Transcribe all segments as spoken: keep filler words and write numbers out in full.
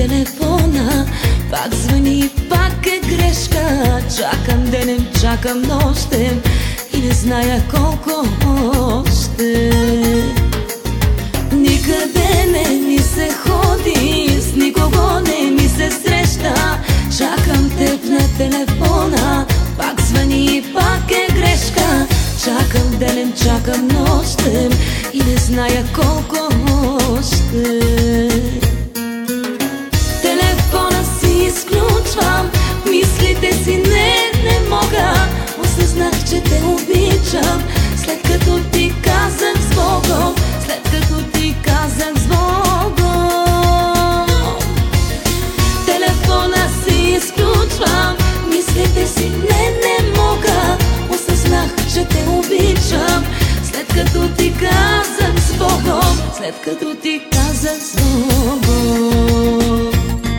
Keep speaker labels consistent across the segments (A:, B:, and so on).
A: телефона, пак звъни, пак е грешка. Чакам денем, чакам нощем и не зная колко още. Никъде не ми се ходи, с никого не ми се среща. Чакам теб на телефона, пак звъни, пак е грешка. Чакам денем, чакам нощем и не зная колко още. Телефона си изключвам, мислите си не, не мога. Осъзнах, че те обичам, след като ти казах с Богом, след като ти казах с Богом. Телефона си изключвам, мислите си не, не мога. Осъзнах, че те обичам, след като ти казах с Богом, след като ти казах с Богом.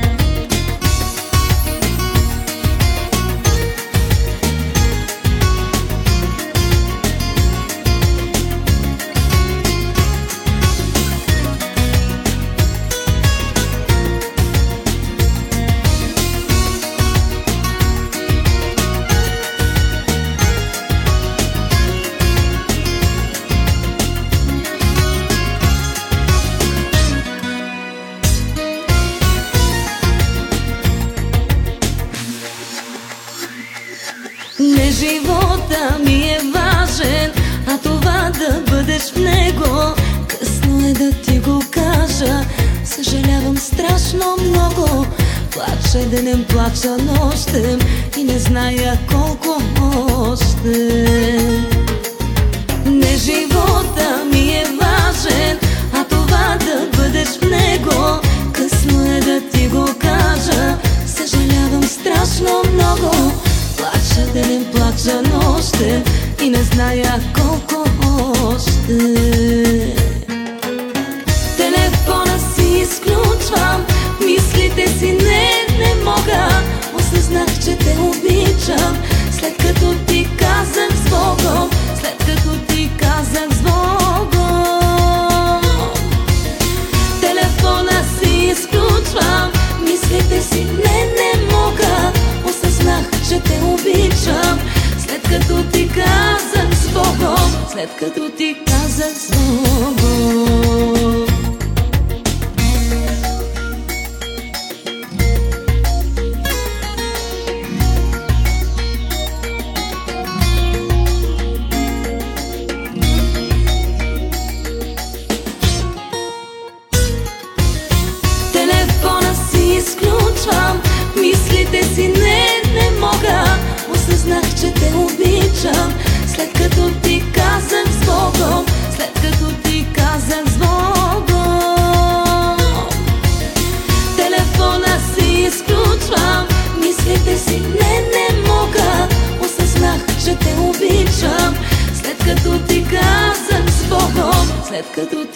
A: Не живота ми е важен, а това да бъдеш в него. Късно е да ти го кажа, съжалявам страшно много. Плача денем, плача нощем и не зная колко още. Не живота ми е важен, а това да бъдеш в него. Късно е да ти го кажа, съжалявам страшно много. Плача денем, плача нощем и не зная колко още. Телефона си изключвам, мислите си не, не мога. Осъзнах, че те обичам, след като ти казах с Богом, след като ти казах с Богом. Телефона си изключвам, мислите си не, не мога. Осъзнах, че те обичам, след като ти казах с Богом, след като ти казах с Богом. Телефона си изключвам, мислите си не, не мога. Осъзнах, че те обичам, след като ти казах с Богом, след като ти казах с Богом. Телефона си изключвам, мислите си не, не мога. Осъзнах, че те обичам, след като ти казах с Богом, след като